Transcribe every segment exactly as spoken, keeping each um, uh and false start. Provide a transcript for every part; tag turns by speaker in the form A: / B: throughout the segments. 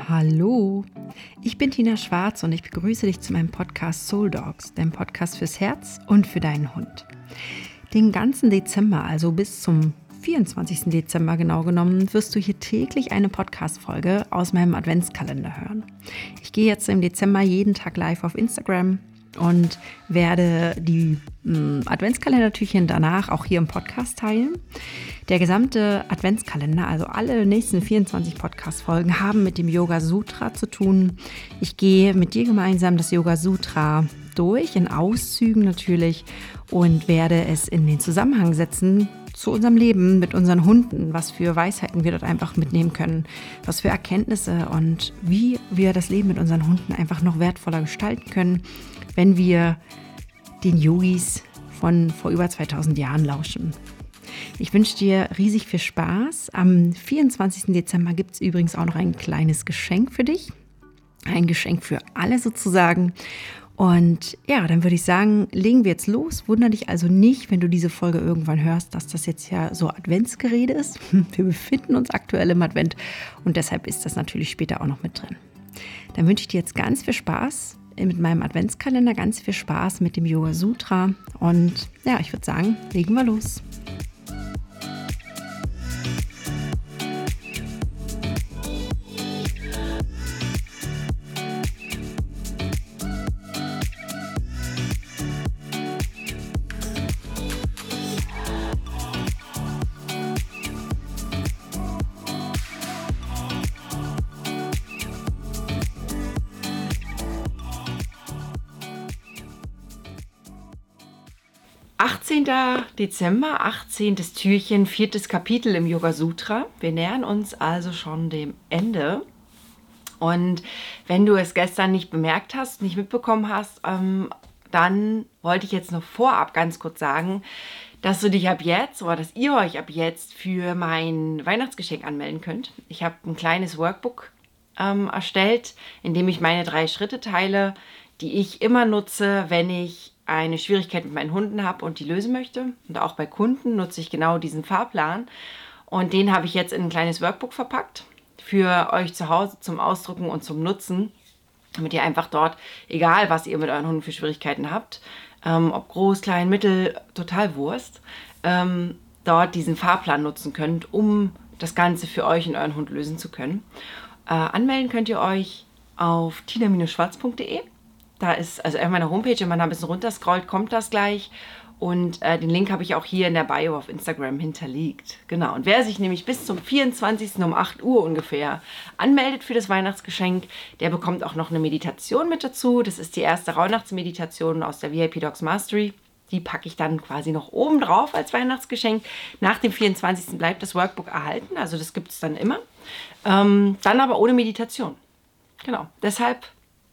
A: Hallo, ich bin Tina Schwarz und ich begrüße dich zu meinem Podcast Soul Dogs, deinem Podcast fürs Herz und für deinen Hund. Den ganzen Dezember, also bis zum vierundzwanzigsten Dezember genau genommen, wirst du hier täglich eine Podcast-Folge aus meinem Adventskalender hören. Ich gehe jetzt im Dezember jeden Tag live auf Instagram und werde die mh, Adventskalendertürchen danach auch hier im Podcast teilen. Der gesamte Adventskalender, also alle nächsten vierundzwanzig Podcast-Folgen, haben mit dem Yoga Sutra zu tun. Ich gehe mit dir gemeinsam das Yoga Sutra durch, in Auszügen natürlich, und werde es in den Zusammenhang setzen zu unserem Leben mit unseren Hunden, was für Weisheiten wir dort einfach mitnehmen können, was für Erkenntnisse und wie wir das Leben mit unseren Hunden einfach noch wertvoller gestalten können, wenn wir den Yogis von vor über zweitausend Jahren lauschen. Ich wünsche dir riesig viel Spaß. Am vierundzwanzigsten Dezember gibt es übrigens auch noch ein kleines Geschenk für dich. Ein Geschenk für alle sozusagen. Und ja, dann würde ich sagen, legen wir jetzt los. Wunder dich also nicht, wenn du diese Folge irgendwann hörst, dass das jetzt ja so Adventsgerede ist. Wir befinden uns aktuell im Advent und deshalb ist das natürlich später auch noch mit drin. Dann wünsche ich dir jetzt ganz viel Spaß mit meinem Adventskalender, ganz viel Spaß mit dem Yoga Sutra und ja, ich würde sagen, legen wir los. achtzehnten Dezember, achtzehntes Türchen, viertes Kapitel im Yoga Sutra. Wir nähern uns also schon dem Ende. Und wenn du es gestern nicht bemerkt hast, nicht mitbekommen hast, ähm, dann wollte ich jetzt noch vorab ganz kurz sagen, dass du dich ab jetzt oder dass ihr euch ab jetzt für mein Weihnachtsgeschenk anmelden könnt. Ich habe ein kleines Workbook ähm, erstellt, in dem ich meine drei Schritte teile, die ich immer nutze, wenn ich eine Schwierigkeit mit meinen Hunden habe und die lösen möchte. Und auch bei Kunden nutze ich genau diesen Fahrplan. Und den habe ich jetzt in ein kleines Workbook verpackt für euch zu Hause zum Ausdrucken und zum Nutzen, damit ihr einfach dort, egal was ihr mit euren Hunden für Schwierigkeiten habt, ähm, ob groß, klein, mittel, total Wurst, ähm, dort diesen Fahrplan nutzen könnt, um das Ganze für euch und euren Hund lösen zu können. Äh, anmelden könnt ihr euch auf tina schwarz punkt de. Da ist also auf meiner Homepage, wenn man da ein bisschen runterscrollt, kommt das gleich. Und äh, den Link habe ich auch hier in der Bio auf Instagram hinterlegt. Genau. Und wer sich nämlich bis zum vierundzwanzigsten um acht Uhr ungefähr anmeldet für das Weihnachtsgeschenk, der bekommt auch noch eine Meditation mit dazu. Das ist die erste Rauhnachtsmeditation aus der V I P Dogs Mastery. Die packe ich dann quasi noch oben drauf als Weihnachtsgeschenk. Nach dem vierundzwanzigsten bleibt das Workbook erhalten. Also das gibt es dann immer. Ähm, dann aber ohne Meditation. Genau. Deshalb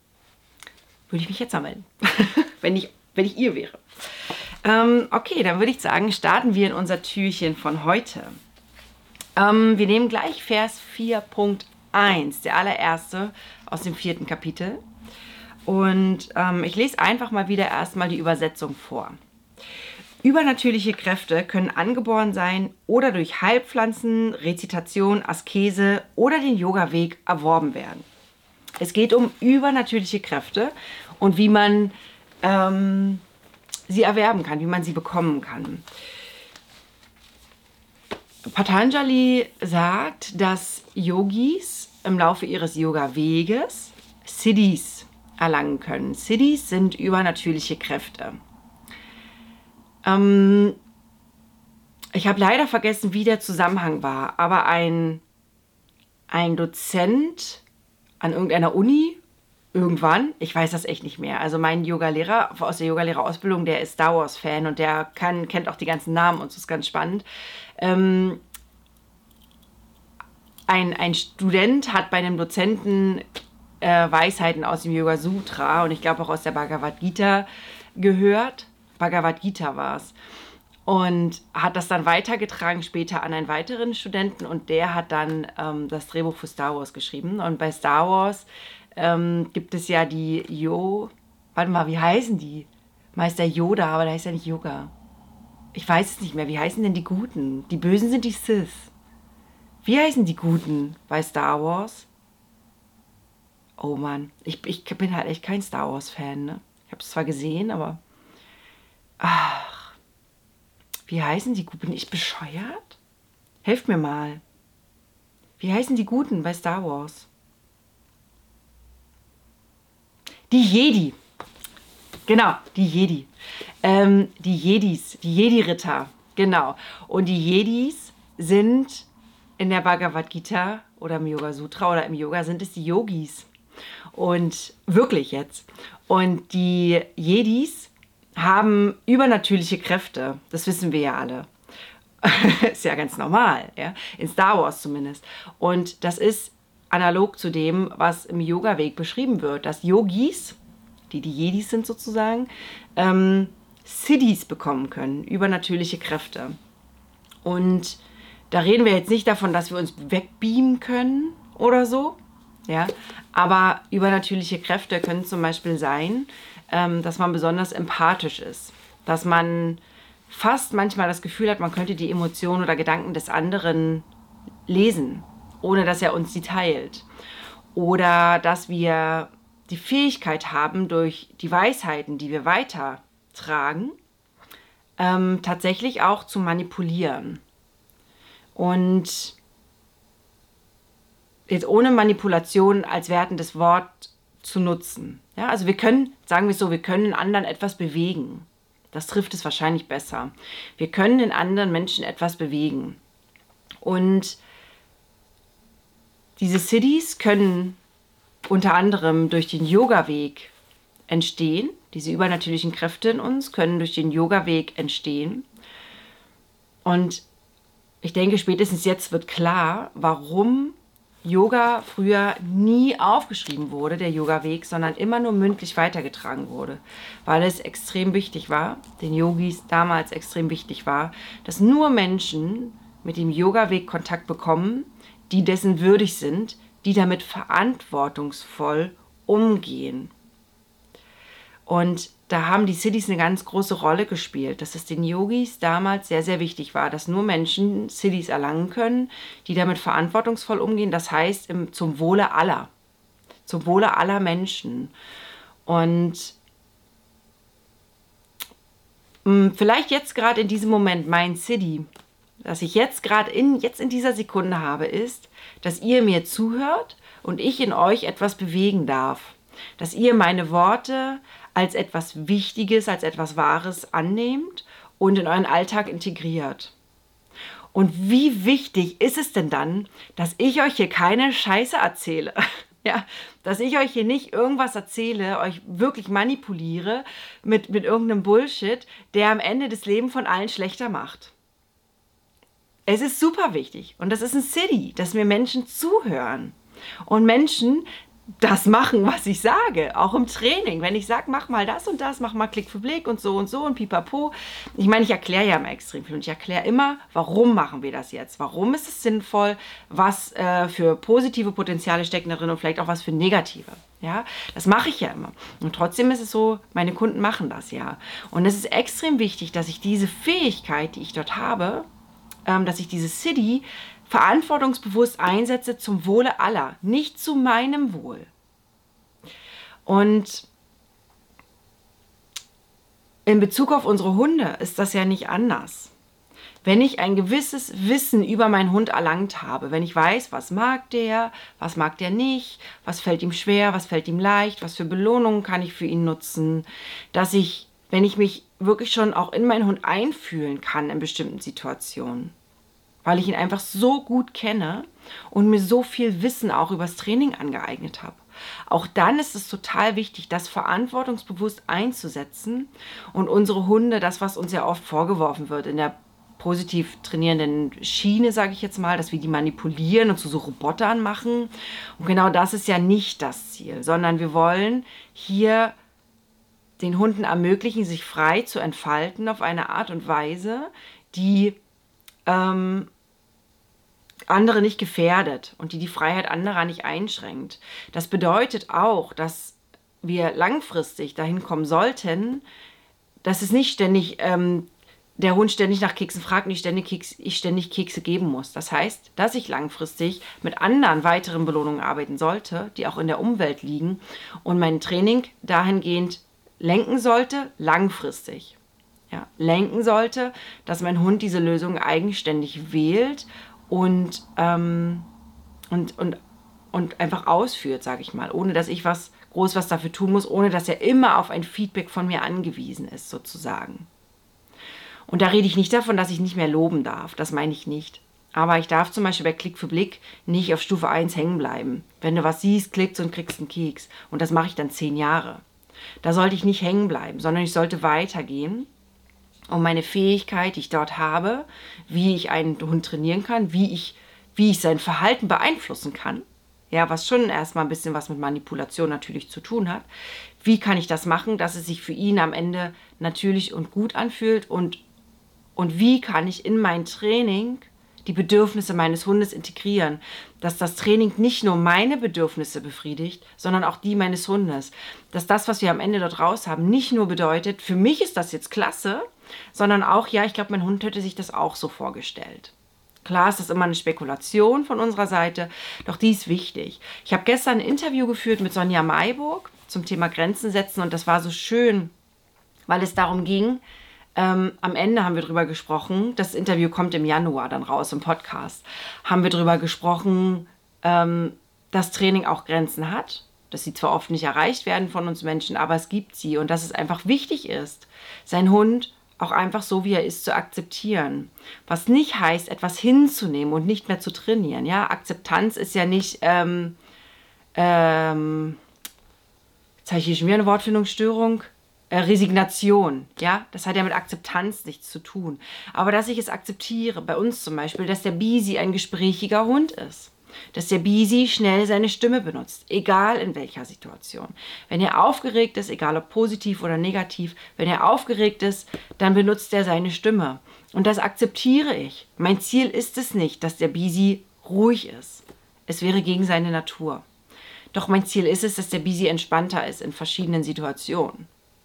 A: würde ich mich jetzt anmelden, wenn ich, wenn ich ihr wäre. Ähm, okay, dann würde ich sagen, starten wir in unser Türchen von heute. Ähm, wir nehmen gleich Vers vier Punkt eins, der allererste aus dem vierten Kapitel. Und ähm, ich lese einfach mal wieder erstmal die Übersetzung vor. Übernatürliche Kräfte können angeboren sein oder durch Heilpflanzen, Rezitation, Askese oder den Yoga-Weg erworben werden. Es geht um übernatürliche Kräfte und wie man ähm, sie erwerben kann, wie man sie bekommen kann. Patanjali sagt, dass Yogis im Laufe ihres Yoga-Weges Siddhis erlangen können. Siddhis sind übernatürliche Kräfte. Ähm, ich habe leider vergessen, wie der Zusammenhang war, aber ein, ein Dozent an irgendeiner Uni, irgendwann, ich weiß das echt nicht mehr. Also mein Yoga-Lehrer aus der Yogalehrerausbildung, der ist Star Wars-Fan und der kann, kennt auch die ganzen Namen und so, ist ganz spannend. Ähm, ein, ein Student hat bei einem Dozenten äh, Weisheiten aus dem Yoga Sutra und ich glaube auch aus der Bhagavad Gita gehört. Bhagavad Gita war es. Und hat das dann weitergetragen später an einen weiteren Studenten und der hat dann ähm, das Drehbuch für Star Wars geschrieben. Und bei Star Wars ähm, gibt es ja die Yo... Warte mal, wie heißen die? Meister Yoda, aber der heißt ja nicht Yoga. Ich weiß es nicht mehr. Wie heißen denn die Guten? Die Bösen sind die Sith. Wie heißen die Guten bei Star Wars? Oh Mann, ich, ich bin halt echt kein Star Wars-Fan, ne? Ich habe es zwar gesehen, aber... Ach, wie heißen die Guten? Bin ich bescheuert? Helft mir mal. Wie heißen die Guten bei Star Wars? Die Jedi. Genau, die Jedi. Ähm, die Jedis, die Jedi-Ritter. Genau. Und die Jedis sind in der Bhagavad Gita oder im Yoga Sutra oder im Yoga sind es die Yogis. Und wirklich jetzt. Und die Jedis haben übernatürliche Kräfte. Das wissen wir ja alle. Ist ja ganz normal, ja? In Star Wars zumindest. Und das ist analog zu dem, was im Yoga-Weg beschrieben wird, dass Yogis, die die Jedis sind sozusagen, ähm, Siddhis bekommen können, übernatürliche Kräfte. Und da reden wir jetzt nicht davon, dass wir uns wegbeamen können oder so, ja, aber übernatürliche Kräfte können zum Beispiel sein, ähm, dass man besonders empathisch ist, dass man fast manchmal das Gefühl hat, man könnte die Emotionen oder Gedanken des anderen lesen, ohne dass er uns sie teilt. Oder dass wir die Fähigkeit haben, durch die Weisheiten, die wir weitertragen, ähm, tatsächlich auch zu manipulieren. Und jetzt ohne Manipulation als wertendes Wort zu nutzen. Ja, also wir können, sagen wir es so, wir können in anderen etwas bewegen. Das trifft es wahrscheinlich besser. Wir können in anderen Menschen etwas bewegen. Und diese Siddhis können unter anderem durch den Yoga-Weg entstehen. Diese übernatürlichen Kräfte in uns können durch den Yoga-Weg entstehen. Und ich denke, spätestens jetzt wird klar, warum Yoga früher nie aufgeschrieben wurde, der Yoga-Weg, sondern immer nur mündlich weitergetragen wurde. Weil es extrem wichtig war, den Yogis damals extrem wichtig war, dass nur Menschen mit dem Yoga-Weg Kontakt bekommen, die dessen würdig sind, die damit verantwortungsvoll umgehen. Und da haben die Siddhis eine ganz große Rolle gespielt, dass es den Yogis damals sehr, sehr wichtig war, dass nur Menschen Siddhis erlangen können, die damit verantwortungsvoll umgehen. Das heißt, im, zum Wohle aller. Zum Wohle aller Menschen. Und mh, vielleicht jetzt gerade in diesem Moment mein Siddhi, das ich jetzt gerade in, jetzt in dieser Sekunde habe, ist, dass ihr mir zuhört und ich in euch etwas bewegen darf. Dass ihr meine Worte als etwas Wichtiges, als etwas Wahres annehmt und in euren Alltag integriert. Und wie wichtig ist es denn dann, dass ich euch hier keine Scheiße erzähle? Ja, dass ich euch hier nicht irgendwas erzähle, euch wirklich manipuliere mit, mit irgendeinem Bullshit, der am Ende das Leben von allen schlechter macht. Es ist super wichtig und das ist ein Siddhi, dass mir Menschen zuhören und Menschen das machen, was ich sage, auch im Training. Wenn ich sage, mach mal das und das, mach mal Klick für Blick und so und so und pipapo. Ich meine, ich erkläre ja immer extrem viel und ich erkläre immer, warum machen wir das jetzt? Warum ist es sinnvoll? Was äh, für positive Potenziale stecken darin und vielleicht auch was für negative. Ja, das mache ich ja immer. Und trotzdem ist es so, meine Kunden machen das ja. Und es ist extrem wichtig, dass ich diese Fähigkeit, die ich dort habe, ähm, dass ich diese Siddhi verantwortungsbewusst einsetze zum Wohle aller, nicht zu meinem Wohl. Und in Bezug auf unsere Hunde ist das ja nicht anders. Wenn ich ein gewisses Wissen über meinen Hund erlangt habe, wenn ich weiß, was mag der, was mag der nicht, was fällt ihm schwer, was fällt ihm leicht, was für Belohnungen kann ich für ihn nutzen, dass ich, wenn ich mich wirklich schon auch in meinen Hund einfühlen kann in bestimmten Situationen, weil ich ihn einfach so gut kenne und mir so viel Wissen auch übers Training angeeignet habe. Auch dann ist es total wichtig, das verantwortungsbewusst einzusetzen und unsere Hunde, das, was uns ja oft vorgeworfen wird, in der positiv trainierenden Schiene, sage ich jetzt mal, dass wir die manipulieren und zu so Robotern machen. Und genau das ist ja nicht das Ziel, sondern wir wollen hier den Hunden ermöglichen, sich frei zu entfalten auf eine Art und Weise, die ähm, andere nicht gefährdet und die die Freiheit anderer nicht einschränkt. Das bedeutet auch, dass wir langfristig dahin kommen sollten, dass es nicht ständig ähm, der Hund ständig nach Keksen fragt und ich ständig, Keks, ich ständig Kekse geben muss. Das heißt, dass ich langfristig mit anderen weiteren Belohnungen arbeiten sollte, die auch in der Umwelt liegen und mein Training dahingehend lenken sollte, langfristig. Ja, lenken sollte, dass mein Hund diese Lösung eigenständig wählt und, ähm, und, und, und einfach ausführt, sage ich mal, ohne dass ich was groß was dafür tun muss, ohne dass er immer auf ein Feedback von mir angewiesen ist, sozusagen. Und da rede ich nicht davon, dass ich nicht mehr loben darf. Das meine ich nicht. Aber ich darf zum Beispiel bei Klick für Blick nicht auf Stufe eins hängen bleiben. Wenn du was siehst, klickst und kriegst einen Keks. Und das mache ich dann zehn Jahre. Da sollte ich nicht hängen bleiben, sondern ich sollte weitergehen, um meine Fähigkeit, die ich dort habe, wie ich einen Hund trainieren kann, wie ich, wie ich sein Verhalten beeinflussen kann. Ja, was schon erstmal ein bisschen was mit Manipulation natürlich zu tun hat. Wie kann ich das machen, dass es sich für ihn am Ende natürlich und gut anfühlt und Und wie kann ich in mein Training die Bedürfnisse meines Hundes integrieren, dass das Training nicht nur meine Bedürfnisse befriedigt, sondern auch die meines Hundes. Dass das, was wir am Ende dort raus haben, nicht nur bedeutet, für mich ist das jetzt klasse, sondern auch, ja, ich glaube, mein Hund hätte sich das auch so vorgestellt. Klar ist das immer eine Spekulation von unserer Seite, doch die ist wichtig. Ich habe gestern ein Interview geführt mit Sonja Mayburg zum Thema Grenzen setzen und das war so schön, weil es darum ging, Ähm, am Ende haben wir drüber gesprochen, das Interview kommt im Januar dann raus im Podcast, haben wir drüber gesprochen, ähm, dass Training auch Grenzen hat, dass sie zwar oft nicht erreicht werden von uns Menschen, aber es gibt sie und dass es einfach wichtig ist, seinen Hund auch einfach so, wie er ist, zu akzeptieren. Was nicht heißt, etwas hinzunehmen und nicht mehr zu trainieren. Ja? Akzeptanz ist ja nicht, ähm, ähm, jetzt habe ich hier schon wieder eine Wortfindungsstörung, Resignation, ja, das hat ja mit Akzeptanz nichts zu tun. Aber dass ich es akzeptiere, bei uns zum Beispiel, dass der Bisi ein gesprächiger Hund ist, dass der Bisi schnell seine Stimme benutzt, egal in welcher Situation. Wenn er aufgeregt ist, egal ob positiv oder negativ, wenn er aufgeregt ist, dann benutzt er seine Stimme. Und das akzeptiere ich. Mein Ziel ist es nicht, dass der Bisi ruhig ist. Es wäre gegen seine Natur. Doch mein Ziel ist es, dass der Bisi entspannter ist in verschiedenen Situationen.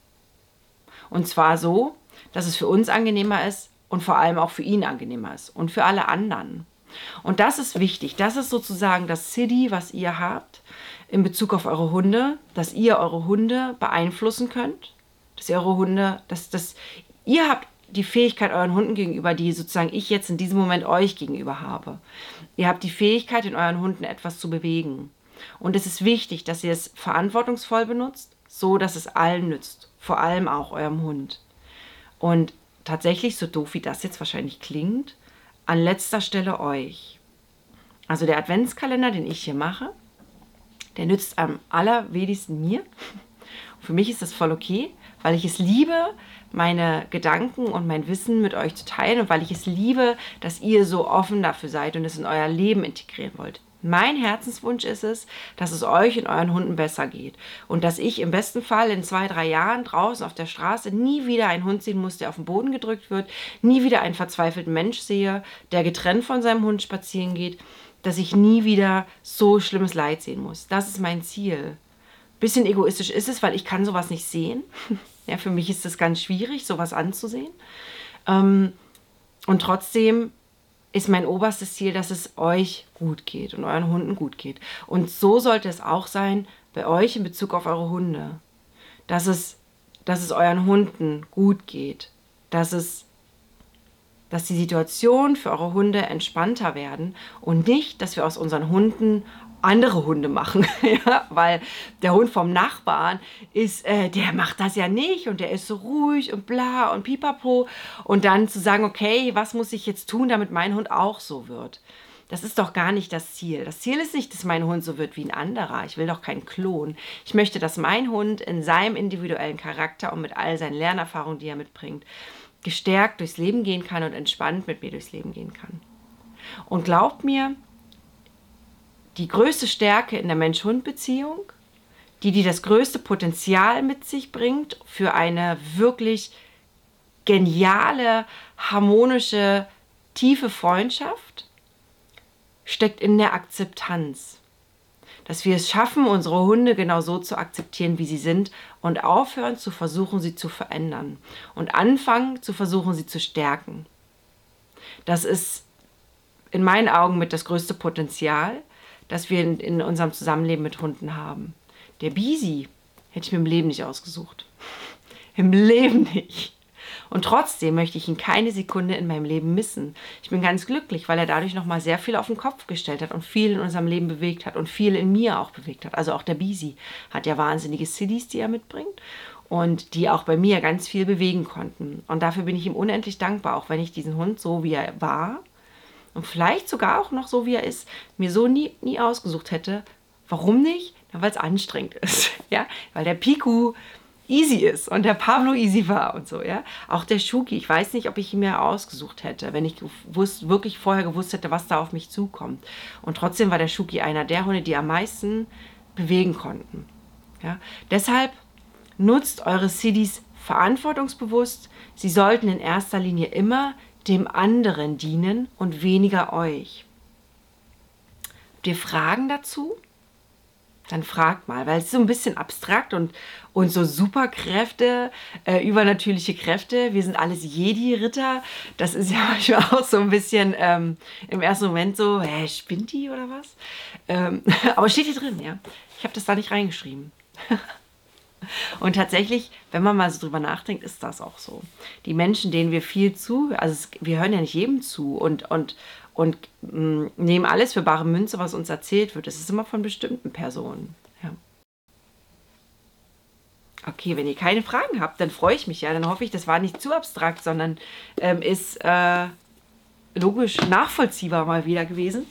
A: Und zwar so, dass es für uns angenehmer ist und vor allem auch für ihn angenehmer ist und für alle anderen. Und das ist wichtig. Das ist sozusagen das C I D I, was ihr habt in Bezug auf eure Hunde, dass ihr eure Hunde beeinflussen könnt, dass ihr eure Hunde, dass, dass ihr habt die Fähigkeit euren Hunden gegenüber, die sozusagen ich jetzt in diesem Moment euch gegenüber habe. Ihr habt die Fähigkeit, in euren Hunden etwas zu bewegen. Und es ist wichtig, dass ihr es verantwortungsvoll benutzt, so dass es allen nützt. Vor allem auch eurem Hund. Und tatsächlich, so doof wie das jetzt wahrscheinlich klingt, an letzter Stelle euch. Also der Adventskalender, den ich hier mache, der nützt am allerwenigsten mir. Für mich ist das voll okay, weil ich es liebe, meine Gedanken und mein Wissen mit euch zu teilen und weil ich es liebe, dass ihr so offen dafür seid und es in euer Leben integrieren wollt. Mein Herzenswunsch ist es, dass es euch und euren Hunden besser geht und dass ich im besten Fall in zwei, drei Jahren draußen auf der Straße nie wieder einen Hund sehen muss, der auf den Boden gedrückt wird, nie wieder einen verzweifelten Mensch sehe, der getrennt von seinem Hund spazieren geht, dass ich nie wieder so schlimmes Leid sehen muss. Das ist mein Ziel. Bisschen egoistisch ist es, weil ich kann sowas nicht sehen. Ja, für mich ist es ganz schwierig, sowas anzusehen. Ähm, und trotzdem ist mein oberstes Ziel, dass es euch gut geht und euren Hunden gut geht. Und so sollte es auch sein bei euch in Bezug auf eure Hunde. Dass es, dass es euren Hunden gut geht. Dass es, dass die Situationen für eure Hunde entspannter werden und nicht, dass wir aus unseren Hunden andere Hunde machen, ja, weil der Hund vom Nachbarn ist, äh, der macht das ja nicht und der ist so ruhig und bla und pipapo und dann zu sagen, okay, was muss ich jetzt tun, damit mein Hund auch so wird? Das ist doch gar nicht das Ziel. Das Ziel ist nicht, dass mein Hund so wird wie ein anderer. Ich will doch keinen Klon. Ich möchte, dass mein Hund in seinem individuellen Charakter und mit all seinen Lernerfahrungen, die er mitbringt, gestärkt durchs Leben gehen kann und entspannt mit mir durchs Leben gehen kann. Und glaubt mir, die größte Stärke in der Mensch-Hund-Beziehung, die, die das größte Potenzial mit sich bringt für eine wirklich geniale, harmonische, tiefe Freundschaft, steckt in der Akzeptanz. Dass wir es schaffen, unsere Hunde genau so zu akzeptieren, wie sie sind und aufhören zu versuchen, sie zu verändern und anfangen zu versuchen, sie zu stärken. Das ist in meinen Augen mit das größte Potenzial, das wir in, in unserem Zusammenleben mit Hunden haben. Der Bisi hätte ich mir im Leben nicht ausgesucht. Im Leben nicht. Und trotzdem möchte ich ihn keine Sekunde in meinem Leben missen. Ich bin ganz glücklich, weil er dadurch nochmal sehr viel auf den Kopf gestellt hat und viel in unserem Leben bewegt hat und viel in mir auch bewegt hat. Also auch der Bisi hat ja wahnsinnige Cities, die er mitbringt und die auch bei mir ganz viel bewegen konnten. Und dafür bin ich ihm unendlich dankbar, auch wenn ich diesen Hund, so wie er war und vielleicht sogar auch noch so wie er ist, mir so nie, nie ausgesucht hätte. Warum nicht? Ja, weil es anstrengend ist. Ja? Weil der Piku easy ist und der Pablo easy war und so, ja. Auch der Shuki, ich weiß nicht, ob ich ihn mir ausgesucht hätte, wenn ich gewusst, wirklich vorher gewusst hätte, was da auf mich zukommt. Und trotzdem war der Shuki einer der Hunde, die am meisten bewegen konnten. Ja. Deshalb nutzt eure Cities verantwortungsbewusst. Sie sollten in erster Linie immer dem anderen dienen und weniger euch. Habt ihr Fragen dazu? Dann fragt mal, weil es ist so ein bisschen abstrakt und, und so Superkräfte, äh, übernatürliche Kräfte. Wir sind alles Jedi-Ritter. Das ist ja manchmal auch so ein bisschen ähm, im ersten Moment so, hä, spinnt die oder was? Ähm, aber steht hier drin, ja. Ich habe das da nicht reingeschrieben. Und tatsächlich, wenn man mal so drüber nachdenkt, ist das auch so. Die Menschen, denen wir viel zu, also es, wir hören ja nicht jedem zu und, und, und mh, nehmen alles für bare Münze, was uns erzählt wird. Das ist immer von bestimmten Personen. Ja. Okay, wenn ihr keine Fragen habt, dann freue ich mich ja. Dann hoffe ich, das war nicht zu abstrakt, sondern ähm, ist äh, logisch nachvollziehbar mal wieder gewesen.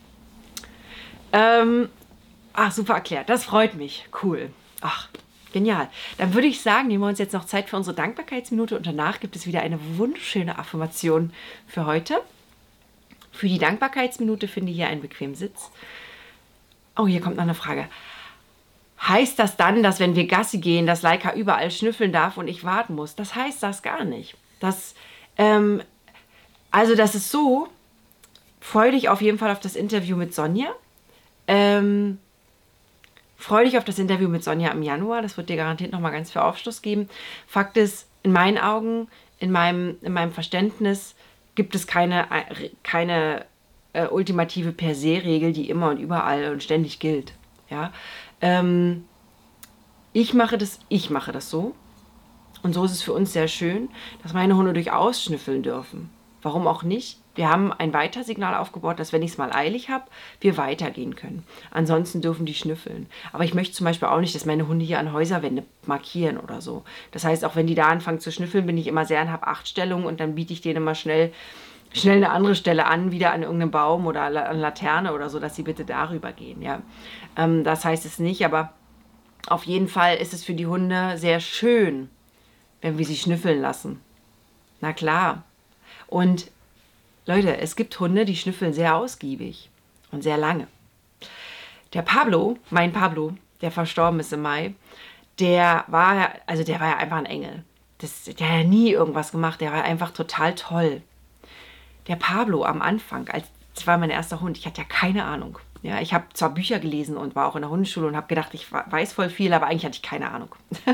A: Ähm, ach, super erklärt. Das freut mich. Cool. Ach, genial. Dann würde ich sagen, nehmen wir uns jetzt noch Zeit für unsere Dankbarkeitsminute und danach gibt es wieder eine wunderschöne Affirmation für heute. Für die Dankbarkeitsminute finde ich hier einen bequemen Sitz. Oh, hier kommt noch eine Frage. Heißt das dann, dass wenn wir Gassi gehen, dass Laika überall schnüffeln darf und ich warten muss? Das heißt das gar nicht. Das, ähm, also das ist so, freu dich auf jeden Fall auf das Interview mit Sonja. Ähm, freu dich auf das Interview mit Sonja im Januar. Das wird dir garantiert nochmal ganz viel Aufschluss geben. Fakt ist, in meinen Augen, in meinem, in meinem Verständnis, gibt es keine, keine äh, ultimative Per-se-Regel, die immer und überall und ständig gilt. Ja? Ähm, ich mache das, ich mache das so. Und so ist es für uns sehr schön, dass meine Hunde durchaus schnüffeln dürfen. Warum auch nicht? Wir haben ein Weitersignal aufgebaut, dass wenn ich es mal eilig habe, wir weitergehen können. Ansonsten dürfen die schnüffeln. Aber ich möchte zum Beispiel auch nicht, dass meine Hunde hier an Häuserwände markieren oder so. Das heißt, auch wenn die da anfangen zu schnüffeln, bin ich immer sehr in Hab-acht-Stellung und dann biete ich denen immer schnell, schnell eine andere Stelle an, wieder an irgendeinem Baum oder an Laterne oder so, dass sie bitte darüber gehen. Ja. Ähm, das heißt es nicht, aber auf jeden Fall ist es für die Hunde sehr schön, wenn wir sie schnüffeln lassen. Na klar. Und Leute, es gibt Hunde, die schnüffeln sehr ausgiebig und sehr lange. Der Pablo, mein Pablo, der verstorben ist im Mai, der war, also der war ja einfach ein Engel. Das, der hat ja nie irgendwas gemacht, der war einfach total toll. Der Pablo am Anfang, als, das war mein erster Hund, ich hatte ja keine Ahnung. Ja, ich habe zwar Bücher gelesen und war auch in der Hundeschule und habe gedacht, ich weiß voll viel, aber eigentlich hatte ich keine Ahnung.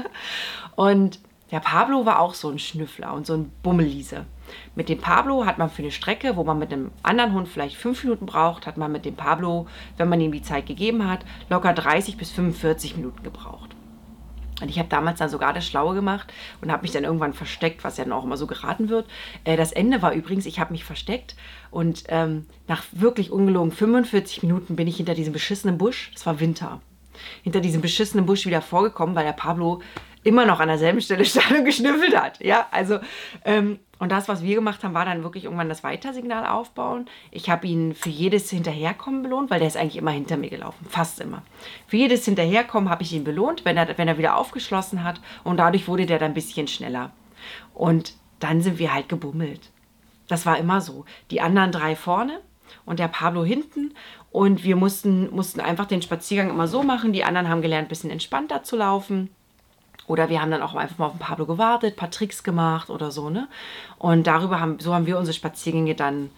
A: Und der Pablo war auch so ein Schnüffler und so ein Bummeliese. Mit dem Pablo hat man für eine Strecke, wo man mit einem anderen Hund vielleicht fünf Minuten braucht, hat man mit dem Pablo, wenn man ihm die Zeit gegeben hat, locker dreißig bis fünfundvierzig Minuten gebraucht. Und ich habe damals dann sogar das Schlaue gemacht und habe mich dann irgendwann versteckt, was ja dann auch immer so geraten wird. Äh, das Ende war übrigens, ich habe mich versteckt und ähm, nach wirklich ungelogen fünfundvierzig Minuten bin ich hinter diesem beschissenen Busch, es war Winter, hinter diesem beschissenen Busch wieder vorgekommen, weil der Pablo immer noch an derselben Stelle stand und geschnüffelt hat. Ja, also, ähm, und das, was wir gemacht haben, war dann wirklich irgendwann das Weitersignal aufbauen. Ich habe ihn für jedes Hinterherkommen belohnt, weil der ist eigentlich immer hinter mir gelaufen, fast immer. Für jedes Hinterherkommen habe ich ihn belohnt, wenn er, wenn er wieder aufgeschlossen hat und dadurch wurde der dann ein bisschen schneller. Und dann sind wir halt gebummelt. Das war immer so. Die anderen drei vorne und der Pablo hinten und wir mussten, mussten einfach den Spaziergang immer so machen. Die anderen haben gelernt, ein bisschen entspannter zu laufen. Oder wir haben dann auch einfach mal auf den Pablo gewartet, ein paar Tricks gemacht oder so, ne? Und darüber haben, so haben wir unsere Spaziergänge dann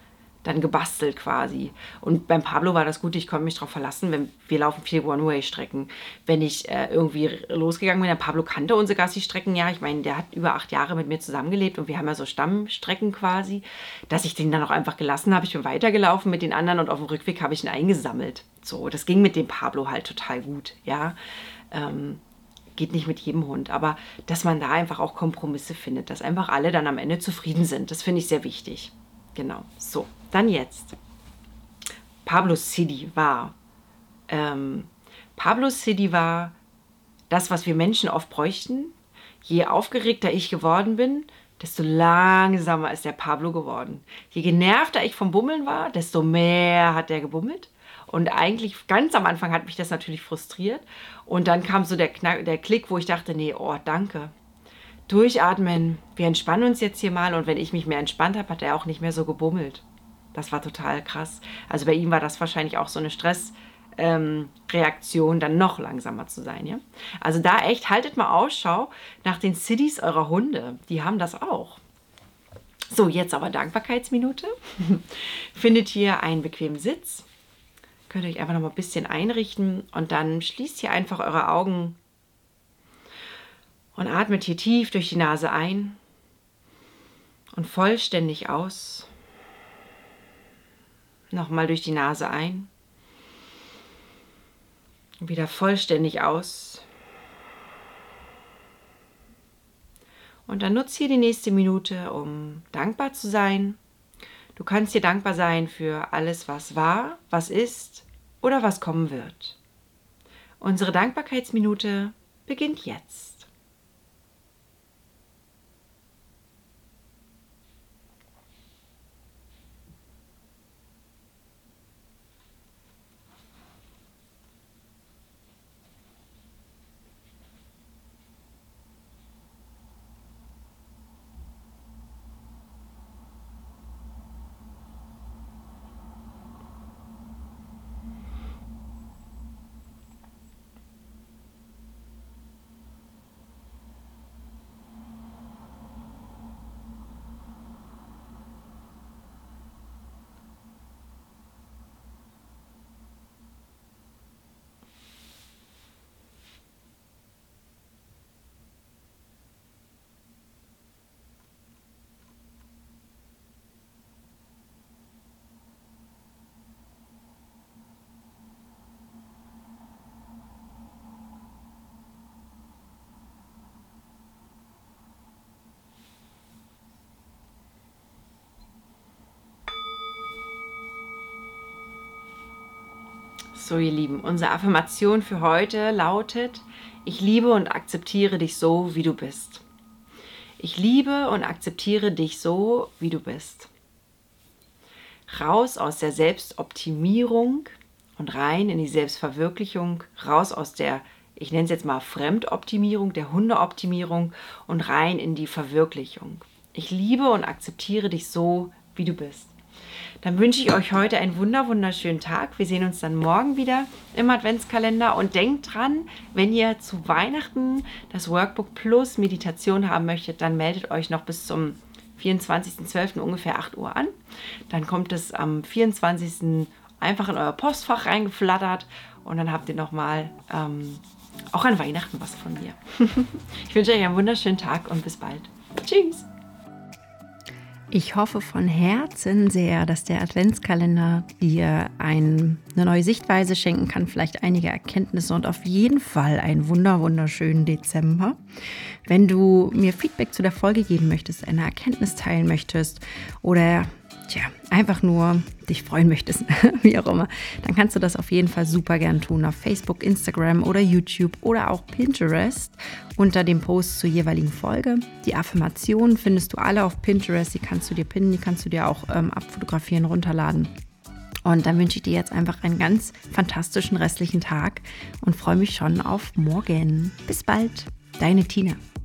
A: dann gebastelt quasi. Und beim Pablo war das gut, ich konnte mich darauf verlassen, wenn wir laufen viele One-Way-Strecken. Wenn ich äh, irgendwie losgegangen bin, der Pablo kannte unsere Gassi-Strecken ja. Ich meine, der hat über acht Jahre mit mir zusammengelebt und wir haben ja so Stammstrecken quasi, dass ich den dann auch einfach gelassen habe. Ich bin weitergelaufen mit den anderen und auf dem Rückweg habe ich ihn eingesammelt. So, das ging mit dem Pablo halt total gut, ja. Ähm, Geht nicht mit jedem Hund, aber dass man da einfach auch Kompromisse findet, dass einfach alle dann am Ende zufrieden sind. Das finde ich sehr wichtig. Genau. So, dann jetzt. Pablo City war. Ähm, Pablo City war das, was wir Menschen oft bräuchten. Je aufgeregter ich geworden bin, desto langsamer ist der Pablo geworden. Je genervter ich vom Bummeln war, desto mehr hat der gebummelt. Und eigentlich ganz am Anfang hat mich das natürlich frustriert. Und dann kam so der, Knack, der Klick, wo ich dachte, nee, oh, danke. Durchatmen, wir entspannen uns jetzt hier mal. Und wenn ich mich mehr entspannt habe, hat er auch nicht mehr so gebummelt. Das war total krass. Also bei ihm war das wahrscheinlich auch so eine Stressreaktion, ähm, dann noch langsamer zu sein. Ja? Also da echt, haltet mal Ausschau nach den Cities eurer Hunde. Die haben das auch. So, jetzt aber Dankbarkeitsminute. Findet hier einen bequemen Sitz. Könnt ihr euch einfach noch mal ein bisschen einrichten und dann schließt hier einfach eure Augen und atmet hier tief durch die Nase ein und vollständig aus. Nochmal durch die Nase ein und wieder vollständig aus. Und dann nutzt hier die nächste Minute, um dankbar zu sein. Du kannst dir dankbar sein für alles, was war, was ist oder was kommen wird. Unsere Dankbarkeitsminute beginnt jetzt. So, ihr Lieben, unsere Affirmation für heute lautet: Ich liebe und akzeptiere dich so, wie du bist. Ich liebe und akzeptiere dich so, wie du bist. Raus aus der Selbstoptimierung und rein in die Selbstverwirklichung, raus aus der, ich nenne es jetzt mal Fremdoptimierung, der Hundeoptimierung und rein in die Verwirklichung. Ich liebe und akzeptiere dich so, wie du bist. Dann wünsche ich euch heute einen wunder wunderschönen Tag. Wir sehen uns dann morgen wieder im Adventskalender. Und denkt dran, wenn ihr zu Weihnachten das Workbook Plus Meditation haben möchtet, dann meldet euch noch bis zum vierundzwanzigsten zwölften ungefähr acht Uhr an. Dann kommt es am vierundzwanzigsten einfach in euer Postfach reingeflattert. Und dann habt ihr nochmal ähm, auch an Weihnachten was von mir. Ich wünsche euch einen wunderschönen Tag und bis bald. Tschüss! Ich hoffe von Herzen sehr, dass der Adventskalender dir ein, eine neue Sichtweise schenken kann, vielleicht einige Erkenntnisse und auf jeden Fall einen wunder wunderschönen Dezember. Wenn du mir Feedback zu der Folge geben möchtest, eine Erkenntnis teilen möchtest oder tja, einfach nur dich freuen möchtest, wie auch immer, dann kannst du das auf jeden Fall super gern tun auf Facebook, Instagram oder YouTube oder auch Pinterest unter dem Post zur jeweiligen Folge. Die Affirmationen findest du alle auf Pinterest, die kannst du dir pinnen, die kannst du dir auch ähm, abfotografieren, runterladen. Und dann wünsche ich dir jetzt einfach einen ganz fantastischen restlichen Tag und freue mich schon auf morgen. Bis bald, deine Tina.